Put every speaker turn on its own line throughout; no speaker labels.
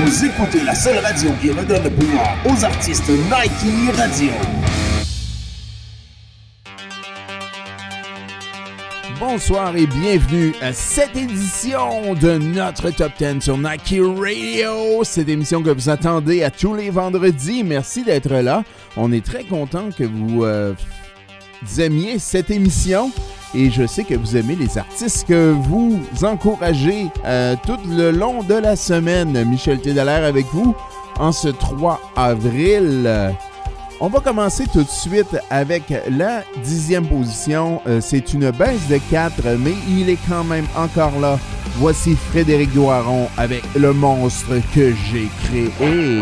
Vous écoutez la seule radio qui redonne le pouvoir aux artistes, Nike Radio.
Bonsoir et bienvenue à cette édition de notre Top 10 sur Nike Radio. Cette émission que vous attendez à tous les vendredis. Merci d'être là. On est très content que vous aimiez cette émission. Et je sais que vous aimez les artistes que vous encouragez tout le long de la semaine. Michel Tédalaire avec vous en ce 3 avril. On va commencer tout de suite avec la 10e position. C'est une baisse de 4, mais il est quand même encore là. Voici Frédéric Doiron avec Le monstre que j'ai créé.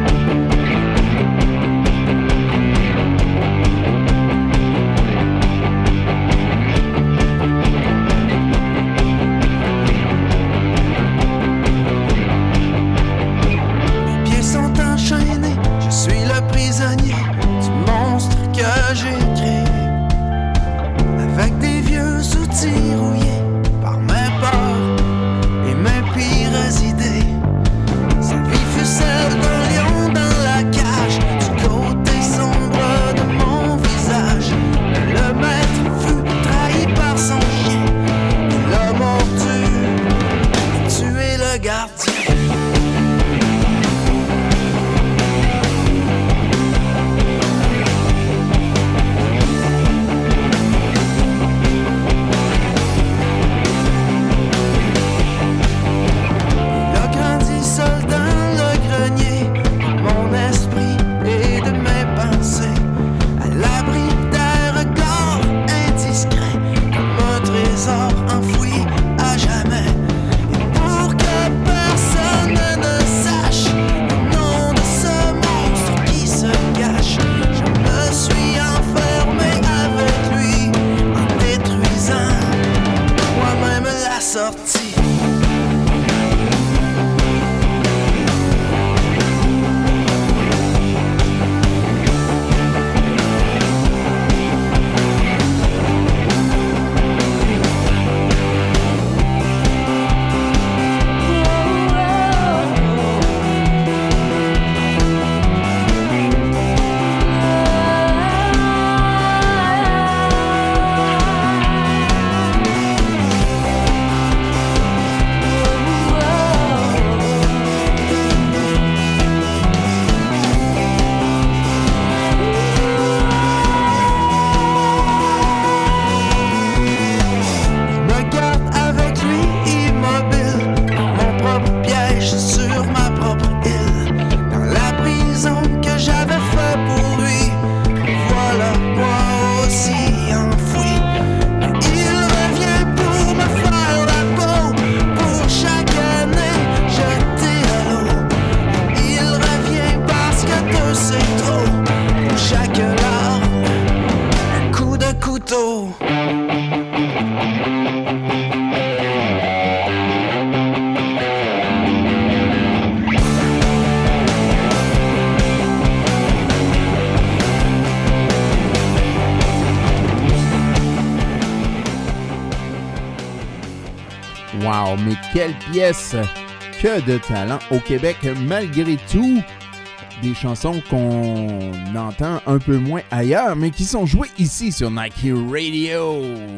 Wow, mais quelle pièce! Que de talent au Québec, malgré tout. Des chansons qu'on entend un peu moins ailleurs, mais qui sont jouées ici sur Nike Radio.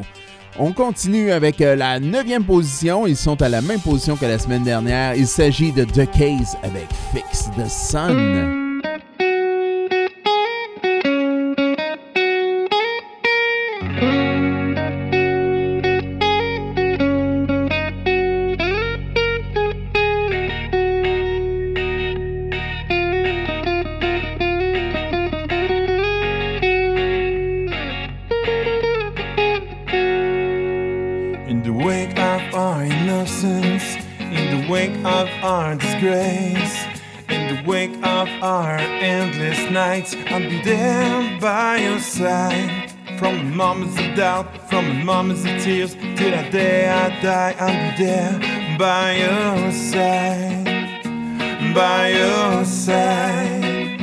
On continue avec la 9e position. Ils sont à la même position que la semaine dernière. Il s'agit de The Case avec Fix the Sun.
I'll be there by your side. From the moments of doubt, from the moments of tears, till that day I die. I'll be there by your side, by your side.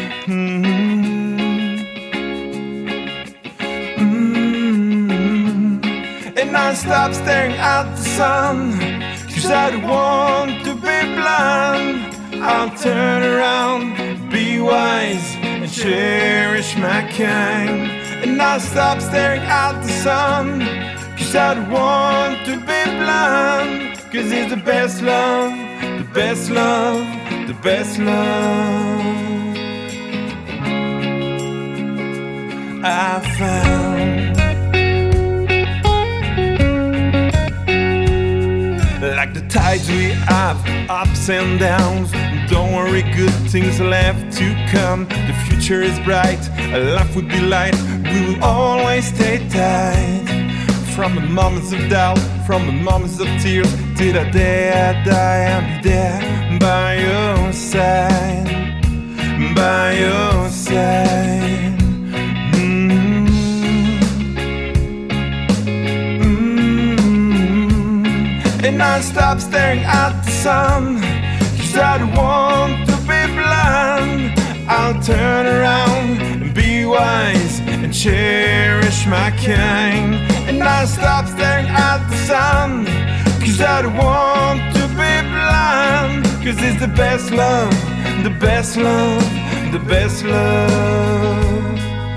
And I stop staring at the sun, 'cause I don't want to be blind. I'll turn around, be wise, and cherish my kind. And I'll stop staring at the sun, 'cause I don't want to be blind. 'Cause it's the best love, the best love, the best love I found. Like the tides we have, ups and downs. Don't worry, good things are left to come. The future is bright, life will be light. We will always stay tight. From the moments of doubt, from the moments of tears, till the day I die, I'll be there by your side, by your side. And I stop staring at the sun, 'cause I don't want to be blind. I'll turn around and be wise and cherish my kind. And I'll stop staring at the sun, 'cause I don't want to be blind. 'Cause it's the best love, the best love, the best love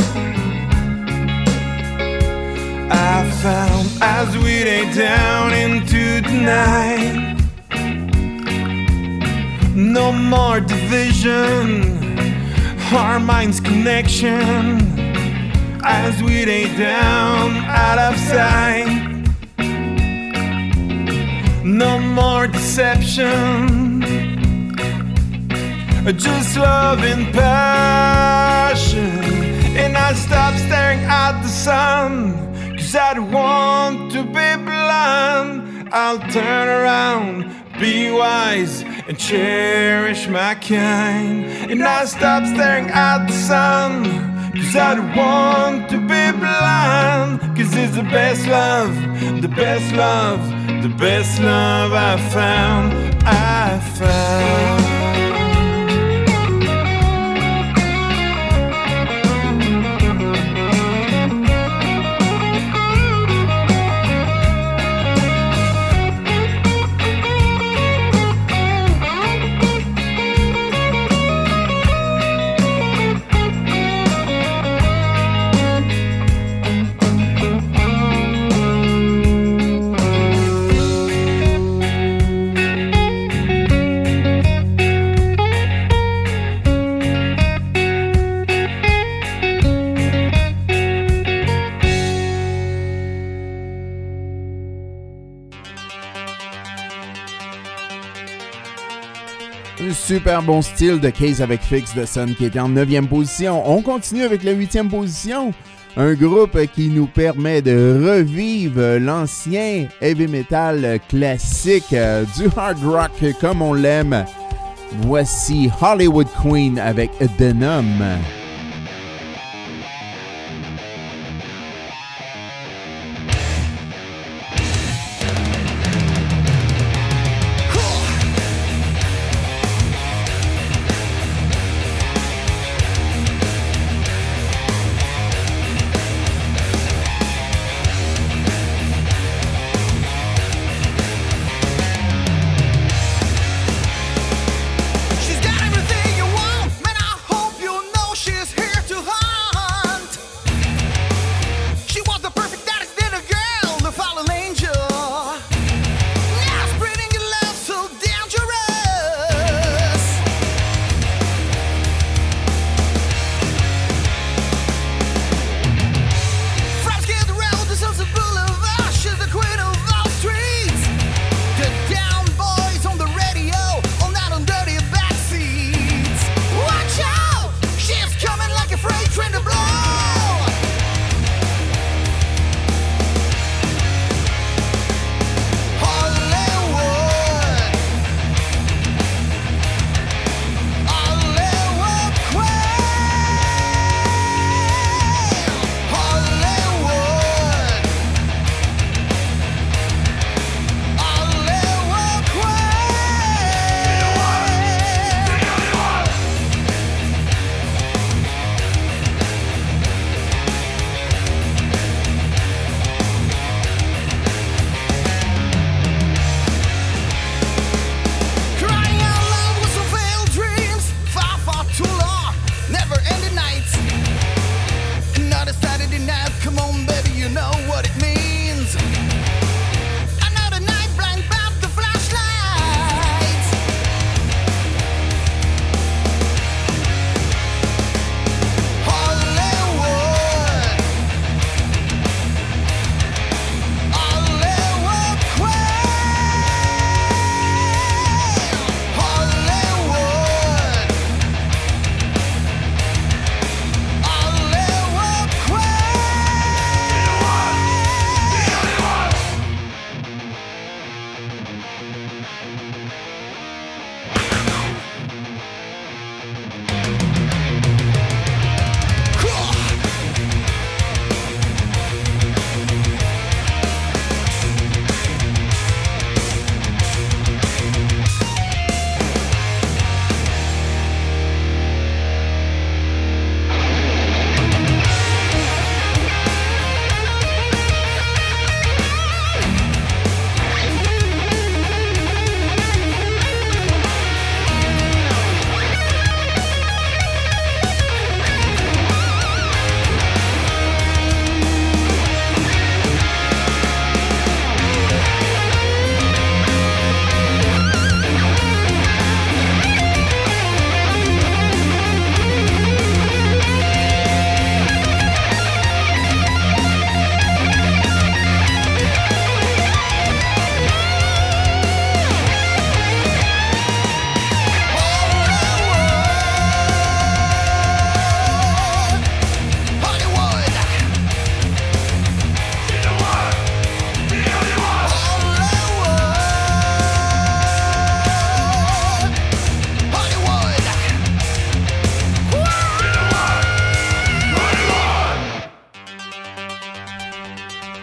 I found. As we lay down into the night, no more division, our minds connection. As we lay down out of sight, no more deception, just love and passion. And I stop staring at the sun, 'cause I don't want to be blind. I'll turn around, be wise, and cherish my kind. And I stop staring at the sun, 'cause I don't want to be blind. 'Cause it's the best love, the best love, the best love I found, I found.
Super bon style de Case avec Fix the Sun qui était en 9e position. On continue avec la 8e position. Un groupe qui nous permet de revivre l'ancien heavy metal classique du hard rock comme on l'aime. Voici Hollywood Queen avec Denom.
She's got everything you want, man. I hope you know she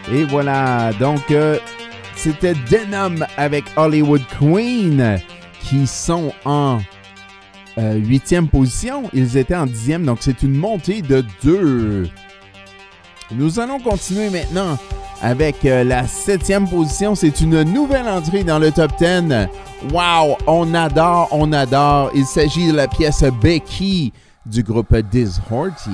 Et voilà, donc c'était Denim avec Hollywood Queen qui sont en 8e position. Ils étaient en 10e, donc c'est une montée de 2. Nous allons continuer maintenant avec la 7e position. C'est une nouvelle entrée dans le top 10. Wow, on adore, on adore. Il s'agit de la pièce Becky du groupe Dizhorty.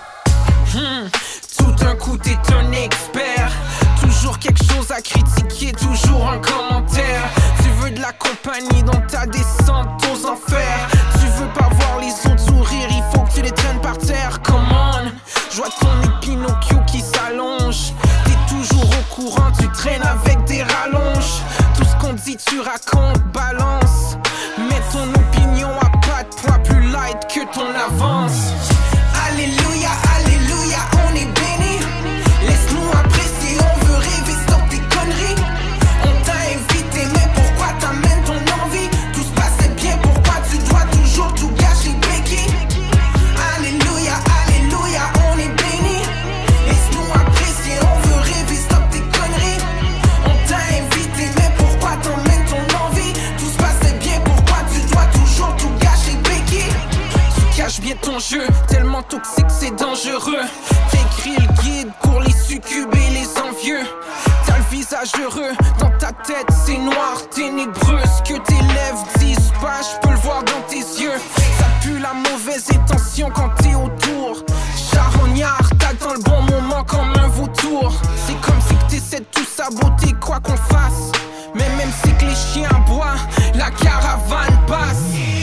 Tout d'un coup t'es un expert. Toujours quelque chose à critiquer, toujours un commentaire. Tu veux de la compagnie dans ta descente aux enfers. Tu veux pas voir les autres sourire, il faut que tu les traînes par terre. Come on, je vois ton nez Pinocchio qui s'allonge. T'es toujours au courant, tu traînes avec des rallonges. Tout ce qu'on dit tu racontes, balance. Mais ton opinion a pas de poids, plus light que ton avance. Alléluia, alléluia, on est béni. Laisse-nous apprécier, on veut rêver, stop tes conneries. On t'a invité, mais pourquoi t'amènes ton envie? Tout se passait bien, pourquoi tu dois toujours tout gâcher, Becky? Alléluia, alléluia, on est béni. Laisse-nous apprécier, on veut rêver, stop tes conneries. On t'a invité, mais pourquoi t'amènes ton envie? Tout se passait bien, pourquoi tu dois toujours tout gâcher, Becky? Tu caches bien ton jeu, tellement toxique c'est dangereux. T'écris le guide pour les succubes et les envieux. T'as le visage heureux, dans ta tête c'est noir, ténébreux. Ce que tes lèvres disent pas, je peux le voir dans tes yeux. Ça pue la mauvaise intention quand t'es autour. Charognard, t'attends le bon moment comme un vautour. C'est comme si t'essaies de tout saboter quoi qu'on fasse. Mais même si que les chiens aboient, la caravane passe.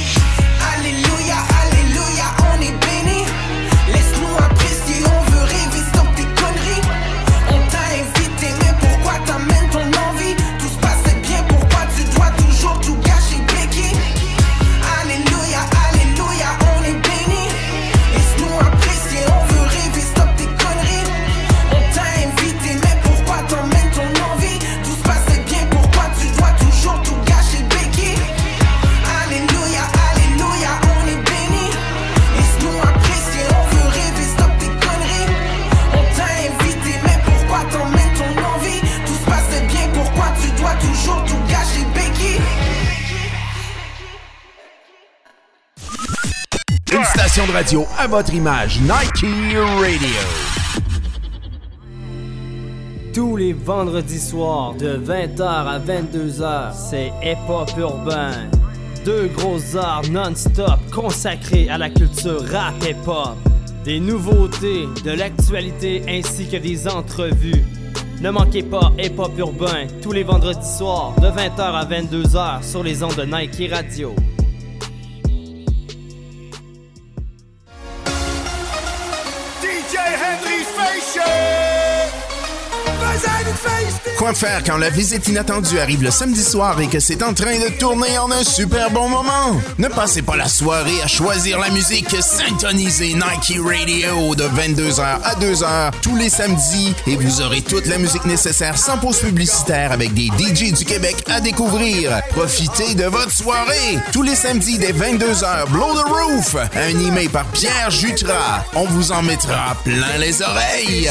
Alléluia, alléluia, on est béni. Laisse-nous apprécier, on veut rêver, stop tes conneries. On t'a invité, mais pourquoi t'amènes ton envie? Tout se passait bien, pourquoi tu dois toujours tout gâcher, Becky? Alléluia, alléluia, on est béni. Laisse-nous apprécier, on veut rêver, stop tes conneries. On t'a invité, mais pourquoi t'amènes ton envie? Tout se passait bien, pourquoi tu dois toujours tout gâcher, Becky? Alléluia, alléluia, on est béni. Laisse-nous apprécier, on veut rêver, stop tes conneries. On t'a invité, mais pourquoi t'emmènes ton envie? Tout se passait bien, pourquoi tu dois toujours tout gâcher, Becky?
Une station de radio à votre image, Nike Radio.
Tous les vendredis soirs, de 20h à 22h, c'est hip-hop urbain. 2 grosses heures non-stop consacrées à la culture rap hip-hop. Des nouveautés, de l'actualité ainsi que des entrevues. Ne manquez pas hip-hop urbain tous les vendredis soirs, de 20h à 22h sur les ondes de Nike Radio.
DJ Henry Fashion.
Quoi faire quand la visite inattendue arrive le samedi soir et que c'est en train de tourner en un super bon moment? Ne passez pas la soirée à choisir la musique, syntonisez Nike Radio de 22h à 2h tous les samedis et vous aurez toute la musique nécessaire sans pause publicitaire avec des DJ du Québec à découvrir. Profitez de votre soirée! Tous les samedis dès 22h, Blow the Roof, animé par Pierre Jutras. On vous en mettra plein les oreilles!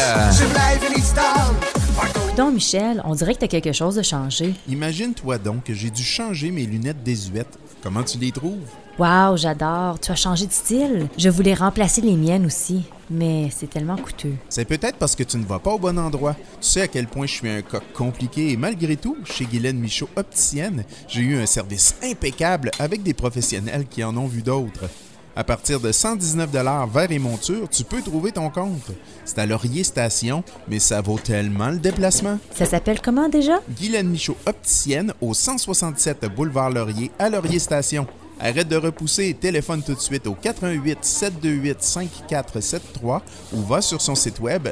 Donc, Michel, on dirait que t'as quelque chose de changé.
Imagine-toi donc que j'ai dû changer mes lunettes désuètes. Comment tu les trouves?
Wow, j'adore. Tu as changé de style. Je voulais remplacer les miennes aussi, mais c'est tellement coûteux.
C'est peut-être parce que tu ne vas pas au bon endroit. Tu sais à quel point je suis un cas compliqué et malgré tout, chez Guylaine Michaud Opticienne, j'ai eu un service impeccable avec des professionnels qui en ont vu d'autres. À partir de 119 $ verres et montures, tu peux trouver ton compte. C'est à Laurier Station, mais ça vaut tellement le déplacement.
Ça s'appelle comment déjà?
Guylaine Michaud Opticienne au 167 boulevard Laurier à Laurier Station. Arrête de repousser et téléphone tout de suite au 88 728 5473 ou va sur son site web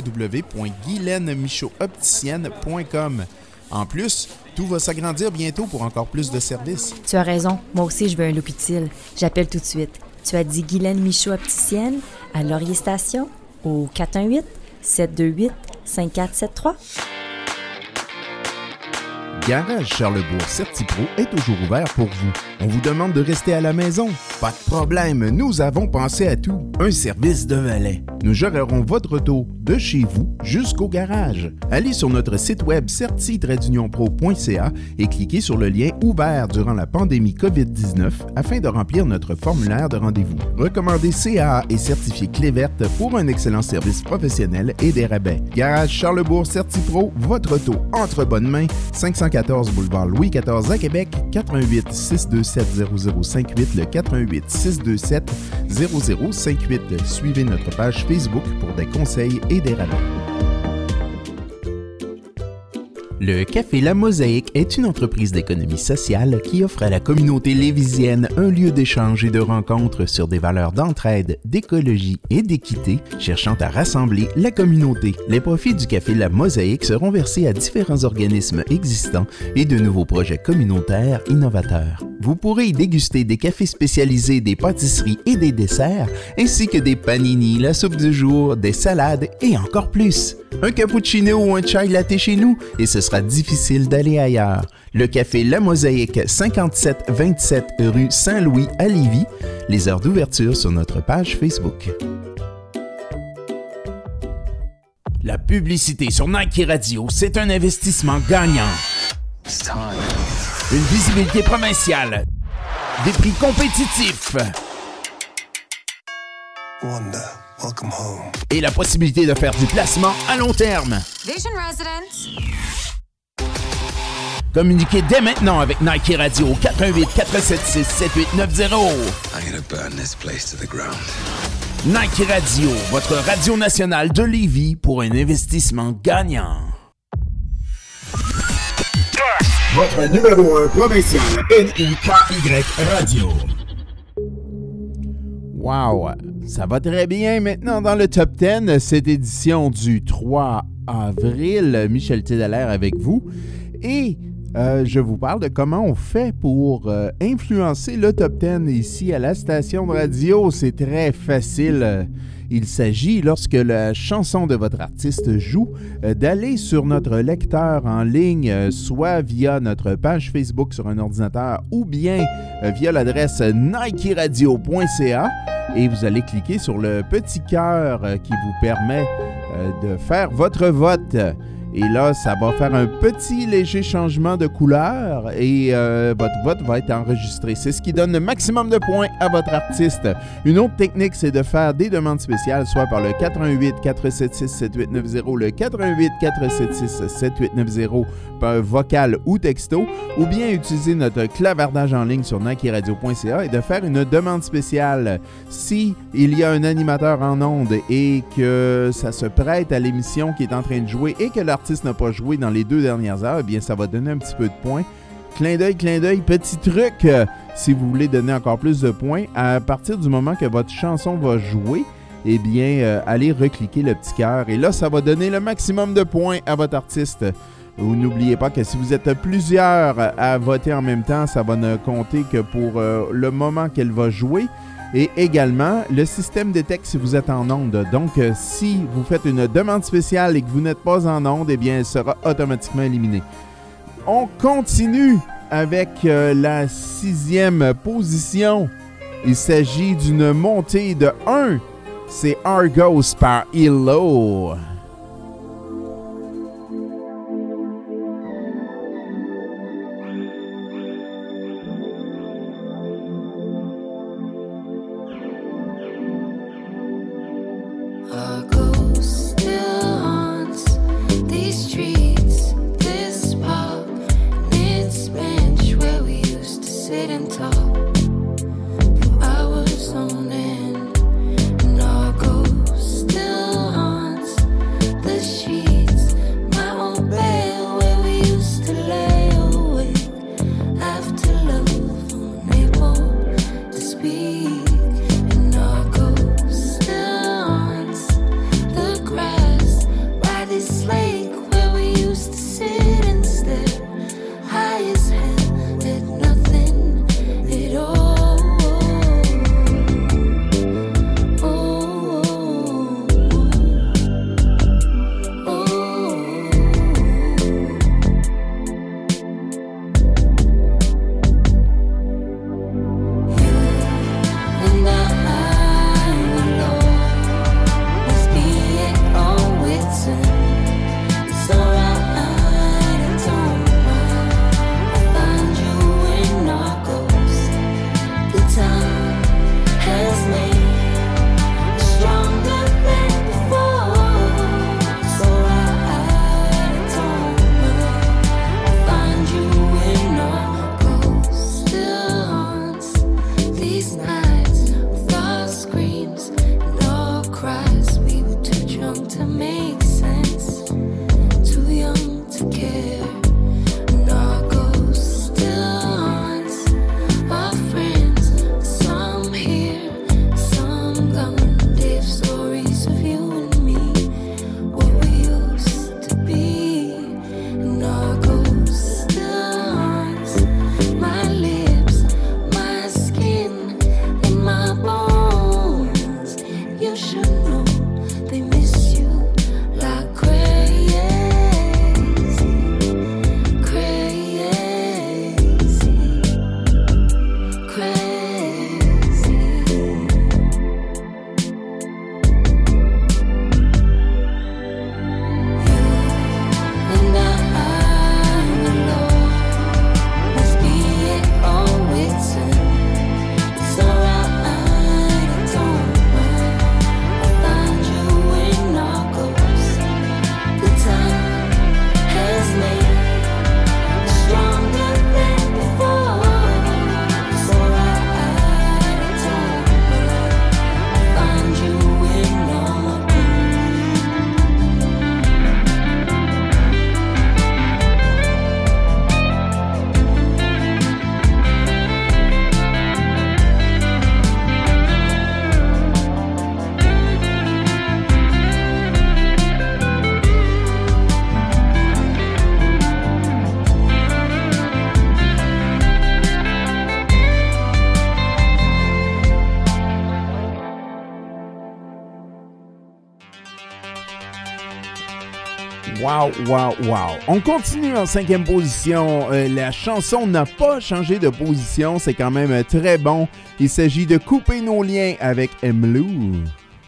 www.guylainemichaudopticienne.com. En plus, tout va s'agrandir bientôt pour encore plus de services.
Tu as raison. Moi aussi, je veux un look utile. J'appelle tout de suite. Tu as dit Guylaine Michaud Opticienne à Laurier Station au 418-728-5473.
Garage Charlebourg Certipro est toujours ouvert pour vous.
On vous demande de rester à la maison? Pas de problème, nous avons pensé à tout. Un service de valet. Nous gérerons votre auto de chez vous jusqu'au garage. Allez sur notre site web certi-pro.ca et cliquez sur le lien ouvert durant la pandémie COVID-19 afin de remplir notre formulaire de rendez-vous. Recommandez CAA et certifié Clé verte pour un excellent service professionnel et des rabais. Garage Charlebourg CertiPro, votre auto entre bonnes mains, 514 boulevard Louis XIV à Québec, 88 627 0058, le 88 627 0058. Suivez notre page Facebook pour des conseils et des rabais. Le Café La Mosaïque est une entreprise d'économie sociale qui offre à la communauté lévisienne un lieu d'échange et de rencontre sur des valeurs d'entraide, d'écologie et d'équité, cherchant à rassembler la communauté. Les profits du Café La Mosaïque seront versés à différents organismes existants et de nouveaux projets communautaires innovateurs. Vous pourrez y déguster des cafés spécialisés, des pâtisseries et des desserts, ainsi que des paninis, la soupe du jour, des salades et encore plus. Un cappuccino ou un chai latte chez nous et ce sera difficile d'aller ailleurs. Le Café La Mosaïque, 5727 rue Saint-Louis à Lévis. Les heures d'ouverture sur notre page Facebook. La publicité sur Nike Radio, c'est un investissement gagnant. Une visibilité provinciale. Des prix compétitifs.
Wanda, welcome home.
Et la possibilité de faire du placement à long terme.
Vision Residence.
Communiquez dès maintenant avec Nike Radio 418 476 7890.
I'm gonna burn this place to the ground.
Nike Radio, votre radio nationale de Lévis pour un investissement gagnant.
Votre numéro 1 provincial, NIKY Radio. Wow, ça va très bien maintenant dans le Top 10, cette édition du 3 avril. Michel Tédalaire avec vous. Et je vous parle de comment on fait pour influencer le Top 10 ici à la station de radio. C'est très facile. Il s'agit, lorsque la chanson de votre artiste joue, d'aller sur notre lecteur en ligne, soit via notre page Facebook sur un ordinateur ou bien via l'adresse nikeradio.ca et vous allez cliquer sur le petit cœur qui vous permet de faire votre vote. Et là, ça va faire un petit léger changement de couleur et votre vote va être enregistré. C'est ce qui donne le maximum de points à votre artiste. Une autre technique, c'est de faire des demandes spéciales, soit par le 88 476 7890, le 88 476 7890 par vocal ou texto, ou bien utiliser notre clavardage en ligne sur nikeradio.ca et de faire une demande spéciale. Si il y a un animateur en onde et que ça se prête à l'émission qui est en train de jouer et que l'artiste n'a pas joué dans les 2 dernières heures, eh bien ça va donner un petit peu de points. Clin d'œil, petit truc, si vous voulez donner encore plus de points, à partir du moment que votre chanson va jouer, eh bien, allez recliquer le petit cœur et là, ça va donner le maximum de points à votre artiste. Ou n'oubliez pas que si vous êtes plusieurs à voter en même temps, ça va ne compter que pour le moment qu'elle va jouer. Et également, le système détecte si vous êtes en onde. Donc, si vous faites une demande spéciale et que vous n'êtes pas en onde, eh bien, elle sera automatiquement éliminée. On continue avec la 6e position. Il s'agit d'une montée de 1. C'est Argos par ELO.
to care. Narcos still haunts our friends. Some here, some gone. They've stories of you and me, what we used to be. Narcos still haunts my lips, my skin, and my bones. You should know they miss you like crazy, crazy, crazy. And I alone must be it all written. It's alright, I don't mind. I'll find you in Narcos. The time has made us stronger than before. It's alright, I don't mind. I'll find you in Narcos.
Wow, wow, wow. On continue en 5e position. La chanson n'a pas changé de position. C'est quand même très bon. Il s'agit de Couper nos liens avec Emlou.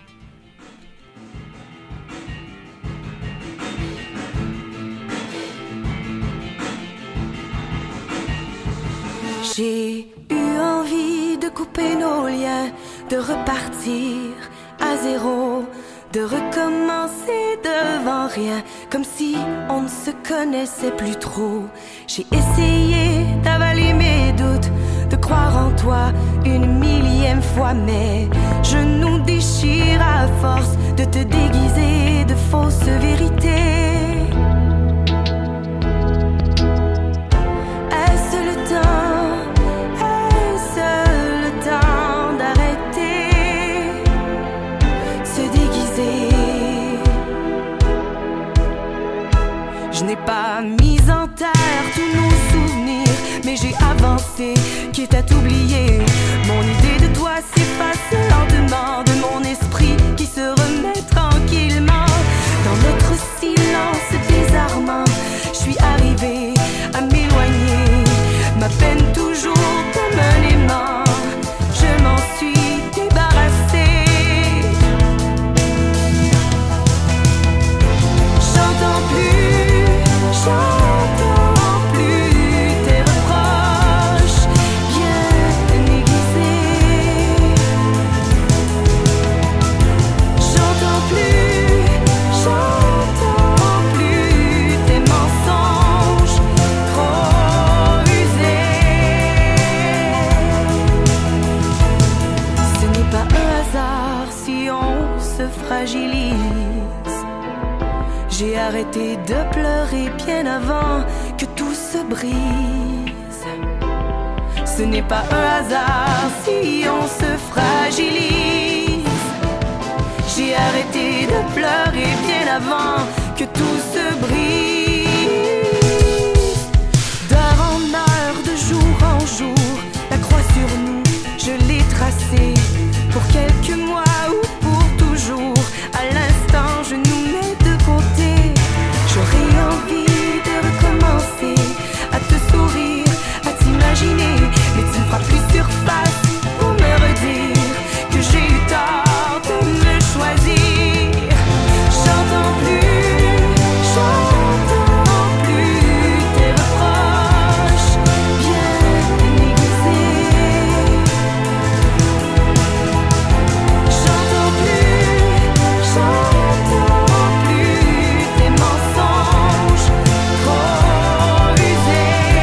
J'ai eu envie de couper nos liens, de repartir à zéro, de recommencer devant rien, comme si on ne se connaissait plus trop. J'ai essayé d'avaler mes doutes, de croire en toi une millième fois, mais je nous déchire à force de te déguiser de fausses vérités. Est-ce le temps? Est-ce le temps d'arrêter? Se déguiser. Je n'ai pas mis en terre tous nos souvenirs, mais j'ai avancé, quitte à t'oublier. Mon idée de toi s'efface lentement de mon esprit qui se remet tranquillement. Dans notre silence désarmant, je suis arrivée à m'éloigner. Ma peine toujours comme un aimant, je m'en suis débarrassée. J'entends plus tes reproches bien aiguisés. J'entends plus tes mensonges trop usés. Ce n'est pas un hasard si on se fragilise. J'ai arrêté de pleurer bien avant que tout se brise. Ce n'est pas un hasard si on se fragilise. J'ai arrêté de pleurer bien avant que tout se brise. D'heure en heure, de jour en jour, la croix sur nous, je l'ai tracée. Pour quelques mois ou pour toujours, à l'instant je nous mets de côté. J'aurais envie de recommencer, à te sourire, à t'imaginer, mais tu ne feras plus surface pour me redire que j'ai eu tort de me choisir. J'entends plus tes reproches bien aiguisés. J'entends plus tes mensonges trop usés.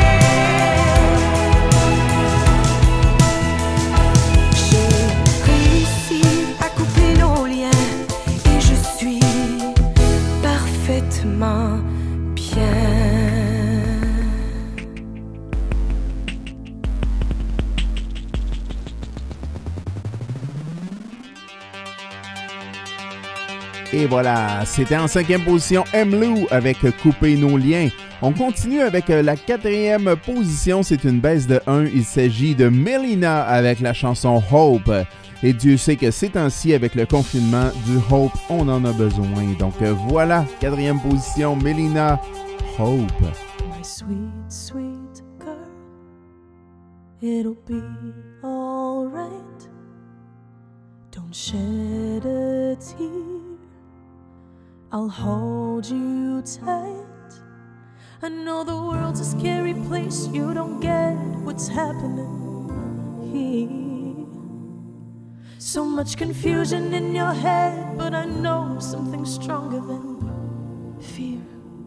J'ai réussi à couper nos liens et je suis parfaitement bien.
Et voilà, c'était en 5e position M-Lou avec Couper nos liens. On continue avec la 4e position, c'est une baisse de 1. Il s'agit de Melina avec la chanson Hope. Et Dieu sait que ces temps-ci, avec le confinement, du Hope, on en a besoin. Donc voilà, 4e position, Melina, Hope.
My sweet, sweet girl, it'll be all right. Don't shed a tear. I'll hold you tight. I know the world's a scary place. You don't get what's happening here. So much confusion in your head, but I know something stronger than fear.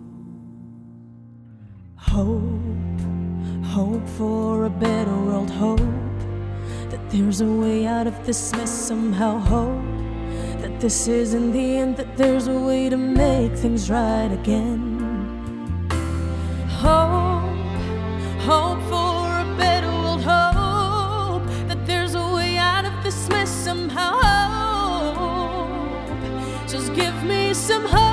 Hope, hope for a better world. Hope that there's a way out of this mess somehow. Hope that this isn't the end, that there's a way to make things right again. Hope, hope for a better world. Hope that there's a way out of this mess somehow. Hope, just give me some hope.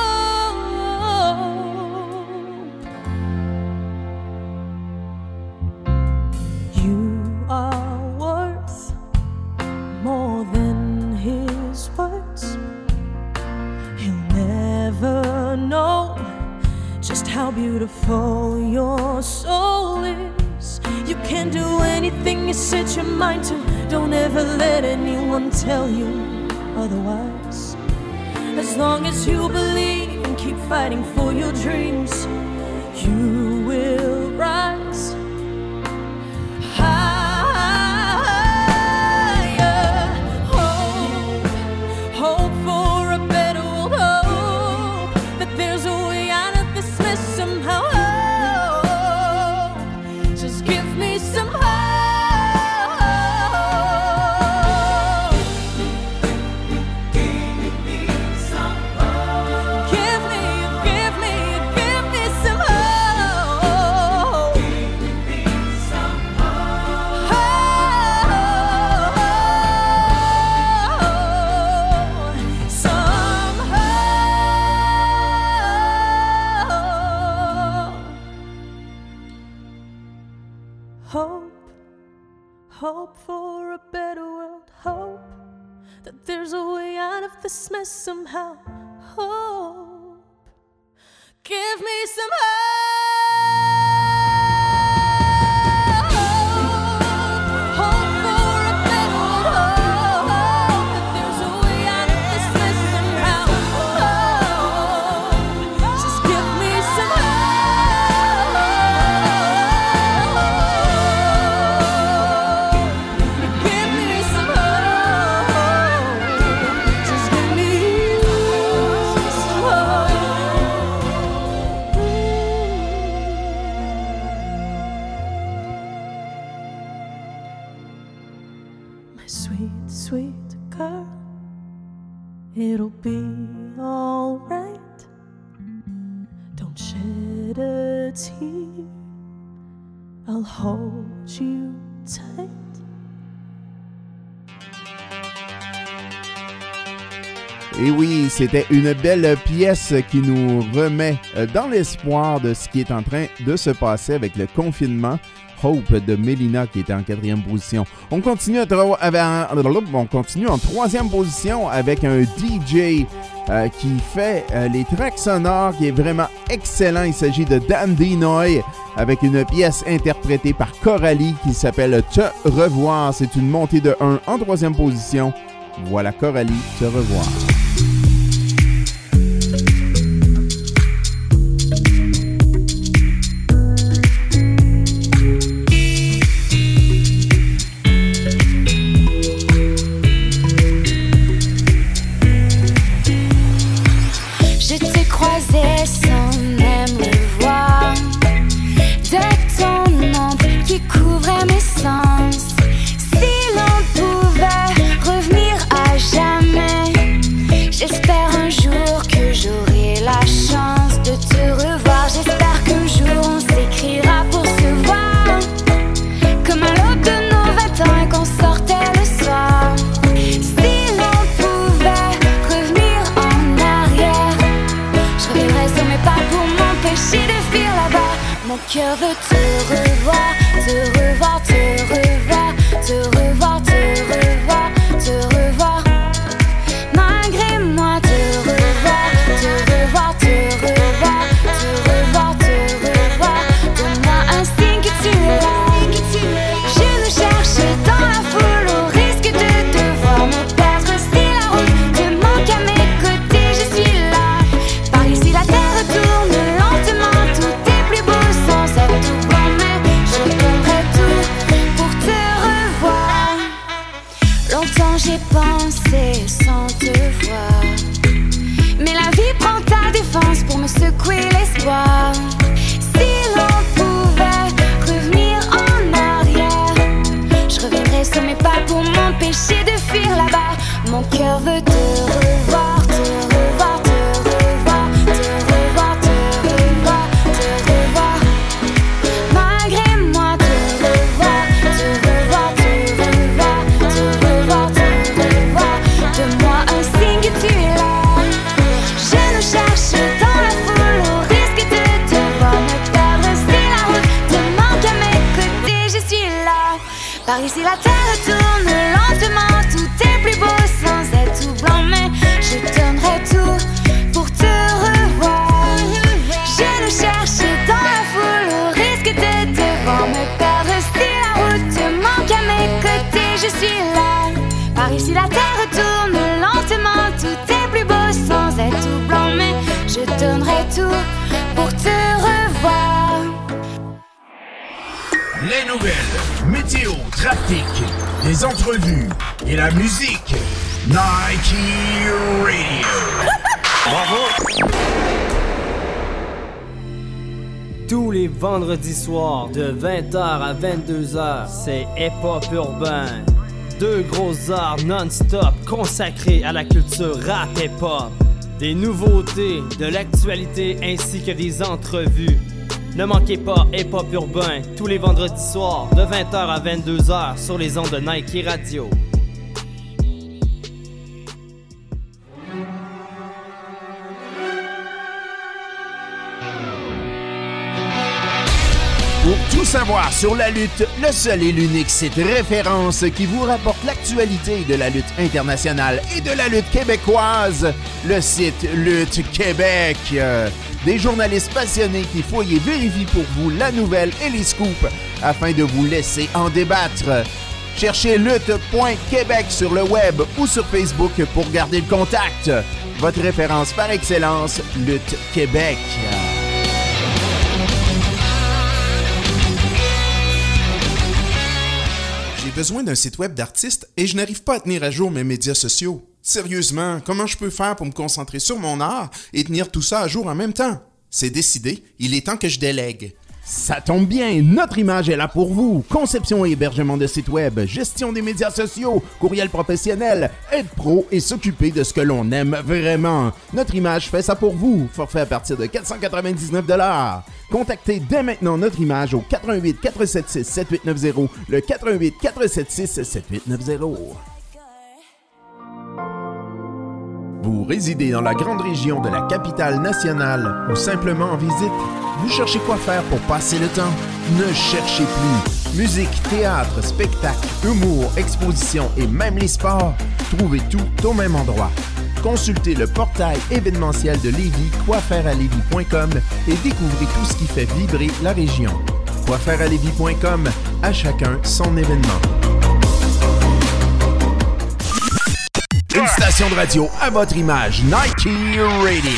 You are worth more than his words. He'll never know just how beautiful your soul is. You can do anything you set your mind to. Don't ever let anyone tell you otherwise. As long as you believe and keep fighting for your dreams, you will rise higher. Hope, hope for a better world. Hope that there's a way out of this mess somehow. Hope, just give me some hope. Give me some hope. Give me some hope. Give me some hope. Some hope. Hope for a better world. Hope that there's a way out of this mess somehow. Hope, give me some hope. Hope for a better world. Hope that there's a way out of this mess somehow. Hope, just give me some hope. Give me some hope. Just give me some hope. My sweet, sweet girl, it'll be all right. Don't shed a tear. I'll hold you tight.
Et oui, c'était une belle pièce qui nous remet dans l'espoir de ce qui est en train de se passer avec le confinement. Hope de Melina qui était en 4e position. On continue en 3e position avec un DJ qui fait les tracks sonores, qui est vraiment excellent. Il s'agit de Dan Dinoy avec une pièce interprétée par Coralie qui s'appelle Te revoir. C'est une montée de 1 en 3e position. Voilà Coralie, Te revoir.
Je t'ai croisé sans même le voir, de ton ombre qui couvrait mes sens. Si l'on pouvait revenir à jamais, j'espère un jour que j'aurai la chance de te revoir. cœur veut te revoir, te revoir, te revoir, te revoir, te revoir, te revoir. Malgré moi, te revoir, te revoir, te revoir, te revoir, te revoir. Donne-moi un signe que tu es là. Je nous cherche dans la foule au risque de devoir me perdre. Si la route te manque à mes côtés, je suis là. Par ici la terre tourne lentement, tout est plus beau sans être tout blanc. Mais je donnerai tout pour te revoir. Longtemps j'ai pensé sans te voir, mais la vie prend ta défense pour me secouer l'espoir. Si l'on pouvait revenir en arrière, je reviendrai sur mes pas pour m'empêcher de fuir là-bas. Mon cœur veut te revoir, te revoir, te revoir, te revoir, te revoir, te revoir. Malgré moi, te revoir, te revoir, te revoir, te revoir, te revoir. Donne-moi un signe que tu es là. Je nous cherche dans la foule au risque de devoir me perdre. Si la route te manque à mes côtés, je suis là. Par ici la terre tourne lentement, tout est plus beau sans être tout blanc. Mais je donnerai tout pour te revoir. Je nous cherche dans la foule au risque de devoir me perdre. Si la route te manque à mes côtés, je suis là. Par ici la terre tourne lentement, tout est plus beau sans être tout blanc. Mais je donnerai tout pour te revoir.
Les nouvelles, météo, trafic, les entrevues et la musique. Nike Radio.
Bravo! Tous les vendredis soirs de 20h à 22h, c'est hip-hop urbain. 2 gros arts non-stop consacrés à la culture rap hip-hop. Des nouveautés, de l'actualité ainsi que des entrevues. Ne manquez pas hip-hop urbain tous les vendredis soirs de 20h à 22h sur les ondes de Nike Radio.
Pour tout savoir sur la lutte, le seul et l'unique site référence qui vous rapporte l'actualité de la lutte internationale et de la lutte québécoise, le site Lutte Québec. Des journalistes passionnés qui fouillent et vérifient pour vous la nouvelle et les scoops afin de vous laisser en débattre. Cherchez lutte.québec sur le web ou sur Facebook pour garder le contact. Votre référence par excellence, Lutte Québec.
J'ai besoin d'un site web d'artiste et je n'arrive pas à tenir à jour mes médias sociaux. Sérieusement, comment je peux faire pour me concentrer sur mon art et tenir tout ça à jour en même temps? C'est décidé, il est temps que je délègue.
Ça tombe bien, notre image est là pour vous. Conception et hébergement de sites web, gestion des médias sociaux, courriel professionnel, aide pro et s'occuper de ce que l'on aime vraiment. Notre image fait ça pour vous. Forfait à partir de 499 $. Contactez dès maintenant notre image au 88 476 7890, le 88 476 7890. Vous résidez dans la grande région de la capitale nationale ou simplement en visite? Vous cherchez quoi faire pour passer le temps? Ne cherchez plus. Musique, théâtre, spectacle, humour, exposition et même les sports. Trouvez tout au même endroit. Consultez le portail événementiel de Lévis, quoifairealévis.com et découvrez tout ce qui fait vibrer la région. Quoifairealévis.com, à chacun son événement. Une station de radio à votre image, Nike Radio.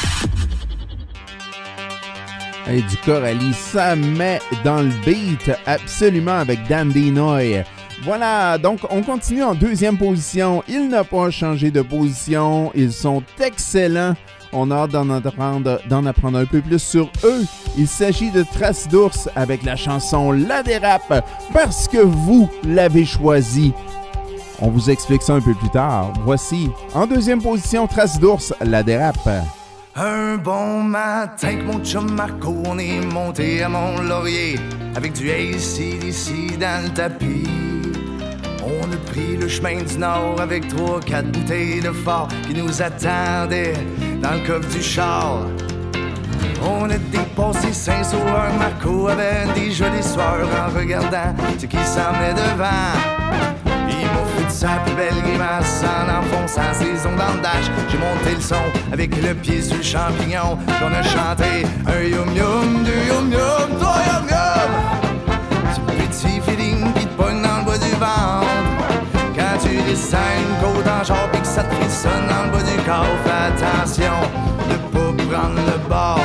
Hey, du Coralie, ça met dans le beat absolument avec Dandy Noy. Voilà, donc on continue en deuxième position. Il n'a pas changé de position. Ils sont excellents. On a hâte d'en apprendre un peu plus sur eux. Il s'agit de Trace d'ours avec la chanson La Dérape parce que vous l'avez choisi. On vous explique ça un peu plus tard. Voici, en deuxième position, Trace d'ours, La Dérape.
Un bon matin que mon chum Marco, on est monté à Mont-Laurier avec du AC/DC dans le tapis. On a pris le chemin du Nord avec 3-4 bouteilles de fort qui nous attendaient dans le coffre du char. On a dépassé Saint-Sauveur, Marco avait des jolies soeurs en regardant ce qui s'en venait devant. Il m'a fait de sa plus belle grimace en enfonçant ses ongles dans le dash. J'ai monté le son avec le pied sur le champignon. Puis on a chanté un yum-yum, deux yum-yum, trois yum-yum. Ce petit feeling qui te pogne dans le bas du ventre. Quand tu descends une côte en genre pis que ça te frissonne dans le bas du corps, fais attention de pas prendre le bord.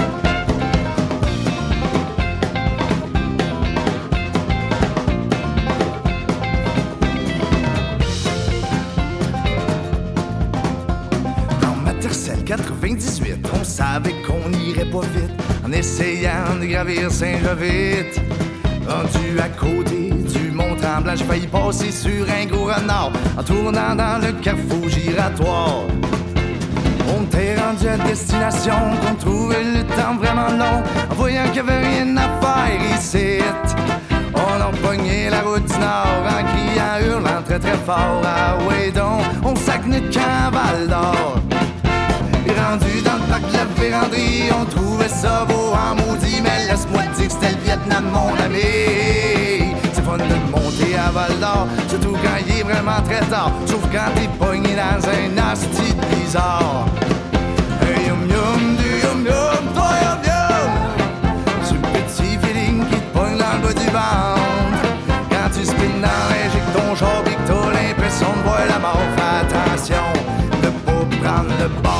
Dans ma tercelle 98, on savait qu'on irait pas vite en essayant de gravir Saint-Jovite. Rendu à côté du Mont-Tremblant, j'ai failli passer sur un gros renard en tournant dans le carrefour giratoire. On était rendu à destination, qu'on trouvait le temps vraiment long, en voyant qu'il n'y avait rien à faire ici. On a pogné la route du Nord en criant, hurlant très très fort. Ah ouais donc, on sac notre camp Val-d'Or. Rendu dans le parc de la véranderie, on trouvait ça beau en maudit. Mais laisse-moi te dire que c'était le Vietnam, mon ami. C'est fun de monter à Val-d'Or, surtout quand il est vraiment très tard. Sauf quand t'es pogné dans un asti bizarre. Un yum-yum, deux yum-yum, trois yum-yum. Ce petit feeling qui te pogne dans le bas du ventre. Quand tu spins dans l'injecte ton genre pis que t'as l'impression de voir la mort, fais attention de pas prendre le bon.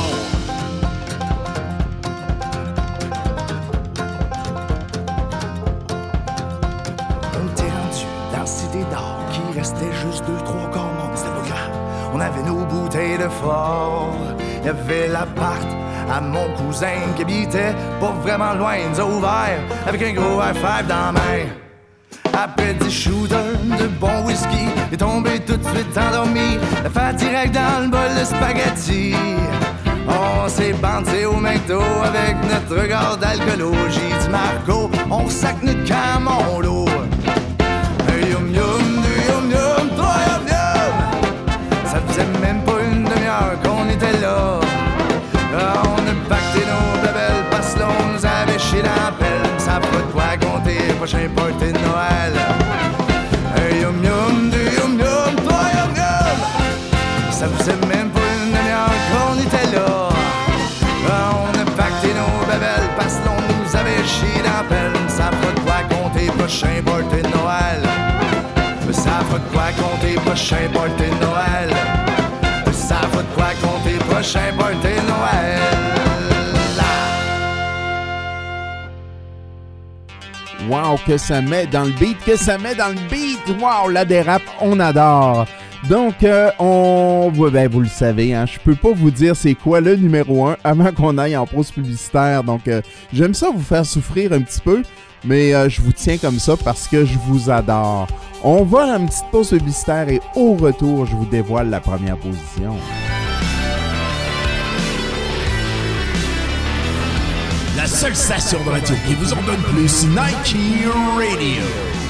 Restait juste 2-3 corps, mais c'était pas grave. On avait nos bouteilles de fort. Il y avait l'appart à mon cousin qui habitait pas vraiment loin de Vauvert, avec un gros high-five dans la main. Après 10 shooters de bon whisky, il est tombé tout de suite endormi, la fait direct dans le bol de spaghetti. On s'est bandé au McDo avec notre regard d'alcoolo. J'ai dit Marco, on sac notre camp mon lot. Un yum-yum, deux yum-yum, trois yum-yum. Ça faisait même pas une demi-heure qu'on était là. On a pacté nos blabelles parce que l'on nous avait chié dans la pelle. Ça fera de quoi compter le prochain party de Noël. Un yum-yum, deux yum-yum, trois yum-yum. Ça faisait même pas une demi-heure qu'on était là. On a pacté nos blabelles parce que l'on nous avait chié dans la pelle. Ça fera de quoi compter le prochain party de Noël. Ça fera de quoi compter prochain party de Noël. Ça fera de quoi compter prochain party de Noël.
Wow, que ça met dans le beat, que ça met dans le beat. Wow, la dérape, on adore. Donc, vous le savez, hein, je peux pas vous dire c'est quoi le numéro 1 avant qu'on aille en pause publicitaire. Donc, j'aime ça vous faire souffrir un petit peu, mais je vous tiens comme ça parce que je vous adore. On va à une petite pause publicitaire et au retour, je vous dévoile la première position.
La seule station de radio qui vous en donne plus, Nike Radio.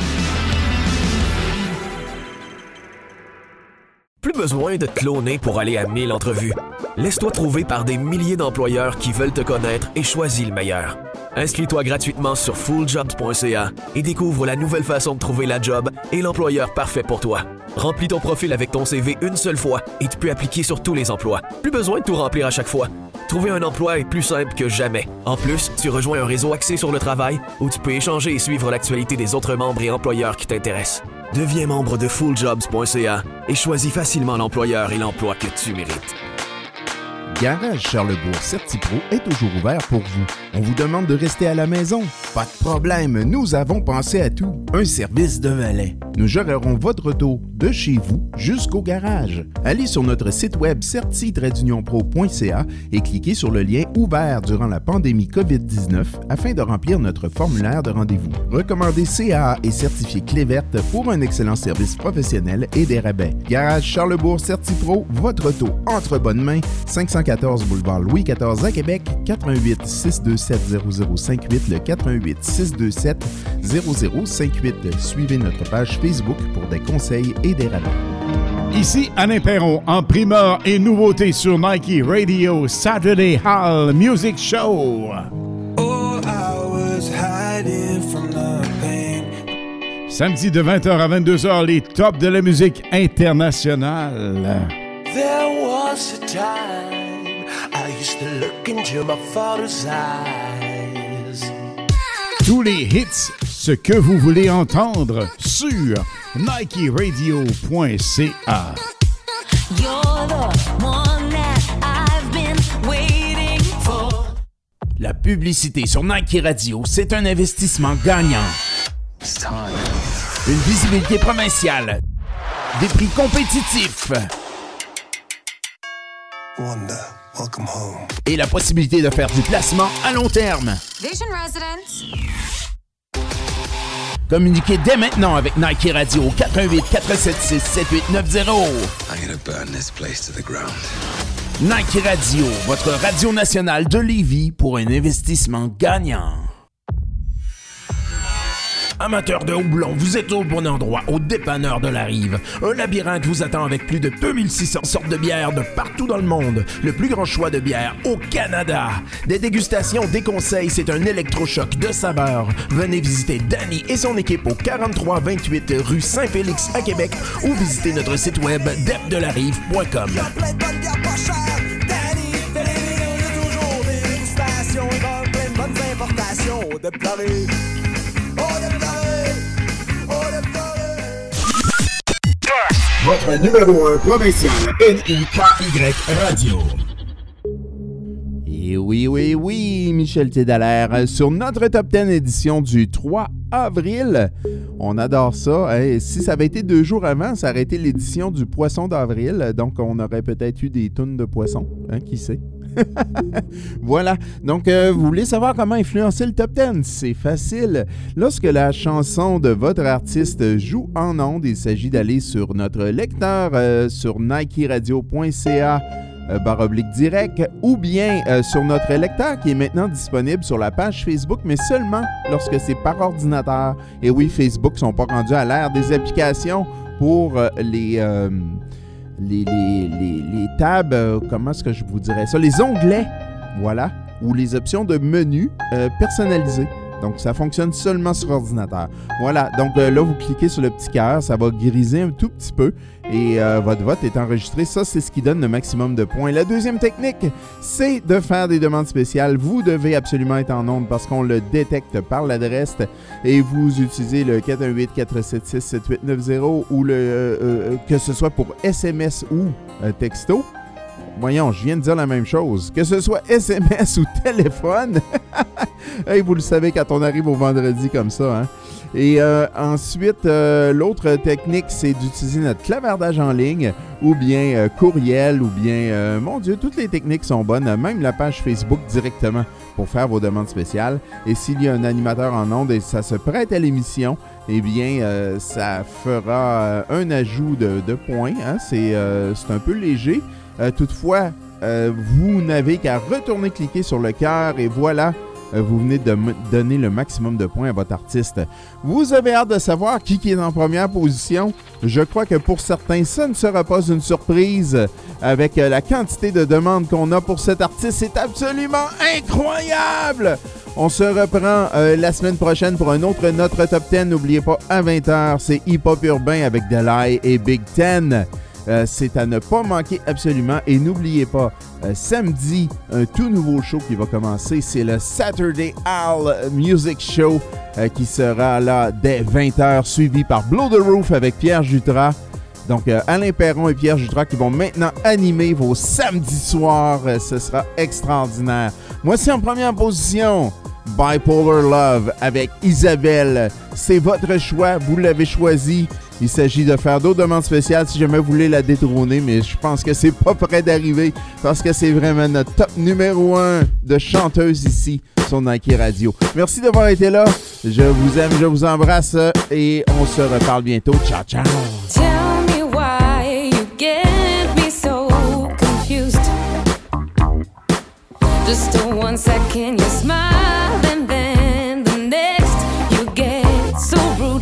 Plus besoin de te cloner pour aller à 1000 entrevues. Laisse-toi trouver par des milliers d'employeurs qui veulent te connaître et choisis le meilleur. Inscris-toi gratuitement sur fulljobs.ca et découvre la nouvelle façon de trouver la job et l'employeur parfait pour toi. Remplis ton profil avec ton CV une seule fois et tu peux appliquer sur tous les emplois. Plus besoin de tout remplir à chaque fois. Trouver un emploi est plus simple que jamais. En plus, tu rejoins un réseau axé sur le travail où tu peux échanger et suivre l'actualité des autres membres et employeurs qui t'intéressent. Deviens membre de fulljobs.ca et choisis facilement l'employeur et l'emploi que tu mérites.
Garage Charlebourg CertiPro est toujours ouvert pour vous. On vous demande de rester à la maison? Pas de problème, nous avons pensé à tout. Un service de valet. Nous gérerons votre auto de chez vous jusqu'au garage. Allez sur notre site web certi-pro.ca et cliquez sur le lien ouvert durant la pandémie COVID-19 afin de remplir notre formulaire de rendez-vous. Recommandez CAA et certifié Clé verte pour un excellent service professionnel et des rabais. Garage Charlebourg CertiPro, votre auto entre bonnes mains, 514 boulevard Louis XIV à Québec, 88 627 0058, le 88 627 0058. Suivez notre page Facebook pour des conseils et des rabais.
Ici Alain Perron en primeur et nouveauté sur Nike Radio Saturday Hall Music Show.
was hiding from the pain.
Samedi de 20h à 22h, les tops de la musique internationale.
There was a time I used to look into my father's eyes.
Tous les hits, ce que vous voulez entendre sur NikeRadio.ca.
You're the one that I've been waiting for.
La publicité sur Nike Radio, c'est un investissement gagnant. Une visibilité provinciale. Des prix compétitifs.
Wanda, welcome home.
Et la possibilité de faire du placement à long terme.
Vision Residence.
Communiquez dès maintenant avec Nike Radio au 418-476-7890.
I'm gonna burn this place to the ground.
Nike Radio, votre radio nationale de Lévis pour un investissement gagnant. Amateurs de houblon, vous êtes au bon endroit, au dépanneur de la Rive. Un labyrinthe vous attend avec plus de 2600 sortes de bières de partout dans le monde. Le plus grand choix de bières au Canada. Des dégustations, des conseils, c'est un électrochoc de saveurs. Venez visiter Danny et son équipe au 4328 rue Saint-Félix à Québec ou visitez notre site web depdelarive.com.
Votre numéro 1 provincial, NIKY Radio. Et oui, Michel Tédallaire, sur notre Top 10 édition du 3 avril. On adore ça. Hey, si ça avait été 2 jours avant, ça aurait été l'édition du Poisson d'avril. Donc, on aurait peut-être eu des tonnes de poissons. Hein, qui sait? Voilà. Donc, vous voulez savoir comment influencer le Top 10? C'est facile. Lorsque la chanson de votre artiste joue en ondes, il s'agit d'aller sur notre lecteur sur nikeradio.ca /direct ou bien sur notre lecteur qui est maintenant disponible sur la page Facebook, mais seulement lorsque c'est par ordinateur. Et oui, Facebook ne sont pas rendus à l'ère des applications pour les tabs, comment est-ce que je vous dirais ça? Les onglets, voilà, ou les options de menu personnalisées. Donc, ça fonctionne seulement sur ordinateur. Voilà, donc là, vous cliquez sur le petit cœur, ça va griser un tout petit peu et votre vote est enregistré. Ça, c'est ce qui donne le maximum de points. La deuxième technique, c'est de faire des demandes spéciales. Vous devez absolument être en ondes parce qu'on le détecte par l'adresse et vous utilisez le 418-476-7890 ou que ce soit pour SMS ou texto. Voyons, je viens de dire la même chose. Que ce soit SMS ou téléphone, hey, vous le savez quand on arrive au vendredi comme ça. Hein? Et ensuite, l'autre technique, c'est d'utiliser notre clavardage en ligne ou bien courriel ou bien, mon Dieu, toutes les techniques sont bonnes. Même la page Facebook directement pour faire vos demandes spéciales. Et s'il y a un animateur en ondes et ça se prête à l'émission, eh bien, ça fera un ajout de points. Hein? C'est un peu léger. Toutefois, vous n'avez qu'à retourner cliquer sur le cœur et voilà, vous venez de donner le maximum de points à votre artiste. Vous avez hâte de savoir qui est en première position? Je crois que pour certains, ça ne sera pas une surprise. Avec la quantité de demandes qu'on a pour cet artiste, c'est absolument incroyable! On se reprend la semaine prochaine pour un autre Notre Top 10. N'oubliez pas, à 20h, c'est Hip Hop Urbain avec Delay et Big Ten. C'est à ne pas manquer absolument. Et n'oubliez pas, samedi, un tout nouveau show qui va commencer. C'est le Saturday Al Music Show qui sera là dès 20h, suivi par Blow the Roof avec Pierre Jutras. Donc, Alain Perron et Pierre Jutras qui vont maintenant animer vos samedis soirs. Ce sera extraordinaire. Moi, c'est en première position. Bipolar Love avec Isabelle. C'est votre choix. Vous l'avez choisi. Il s'agit de faire d'autres demandes spéciales si jamais vous voulez la détrôner, mais je pense que c'est pas près d'arriver parce que c'est vraiment notre top numéro 1 de chanteuse ici sur Nike Radio. Merci d'avoir été là. Je vous aime, je vous embrasse et on se reparle bientôt. Ciao, ciao.
Tell me why you get me so confused. Just a 1 second you smile and then the next you get so rude.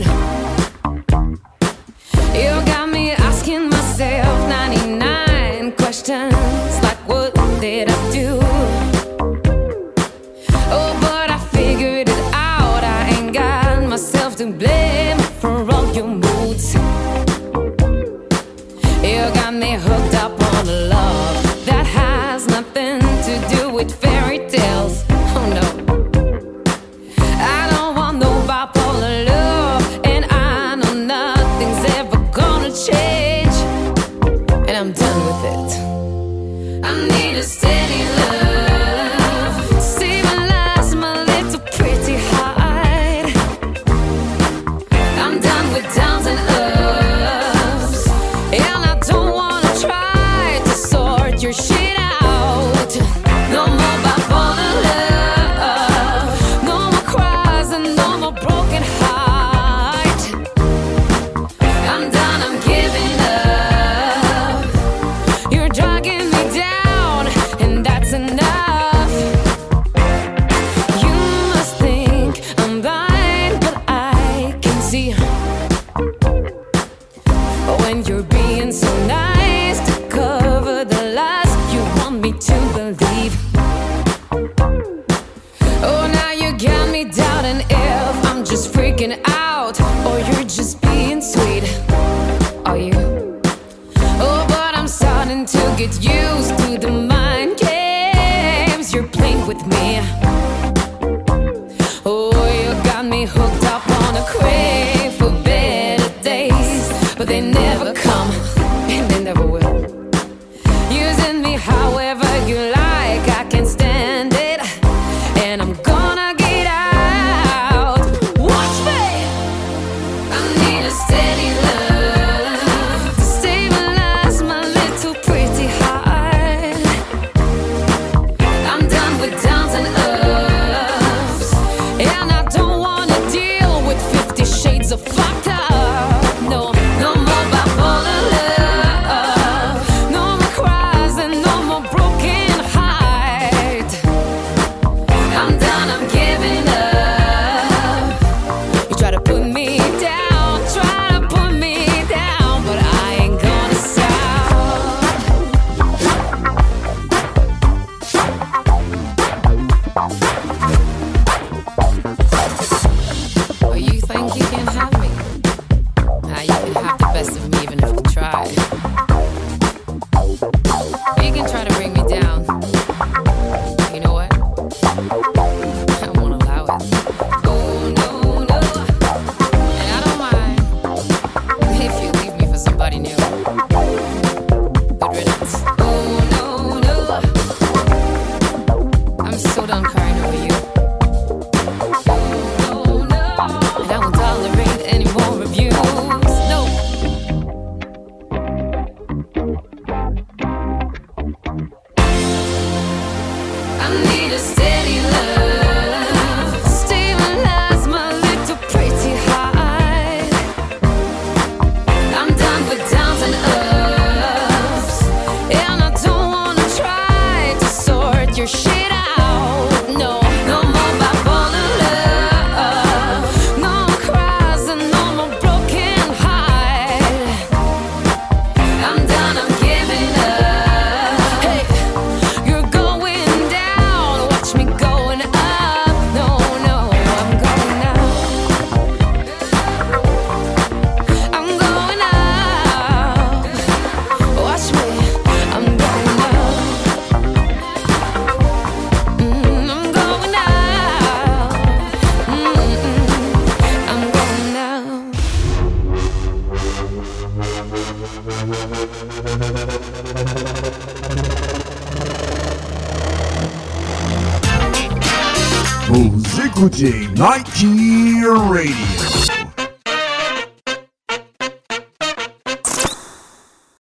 You got me asking myself 99 questions like what did I do? Oh, but I figured it out.
with me. Oh, you got me hooked up on a crave for better days, but they never come, and they never will. Using me however you like, I can't stand it, and I'm gonna get out. Watch me! I need a steady love to stabilize my little pretty heart. I'm done with downs and ups, and I don't wanna deal with 50 shades of fucked up. No, no more bipolar love, no more cries and no more broken heart. I'm done, I'm giving up. You try to put me down, try to put me down, but I ain't gonna stop. Well, you think you can have me? Now you can have the best of me even if you try. You can try to bring me down. You know what? I won't allow it. Oh, no, no. And I don't mind if you leave me for somebody new. Good riddance. Oh, no, no. I'm so done crying over you. Oh, no. And I won't tolerate any more reviews. No. I need a steady love, stabilize my little pretty heart. I'm done with downs and ups, and I don't wanna try to sort your shit out. No, no more bipolar love, no more cries and no more broken heart. I'm done, I'm giving up. Hey, you're going down, watch me going up. No, no, I'm going up. I'm going up. Watch me, I'm going up. I'm going up. I'm going up.
Vous écoutez Nike Radio.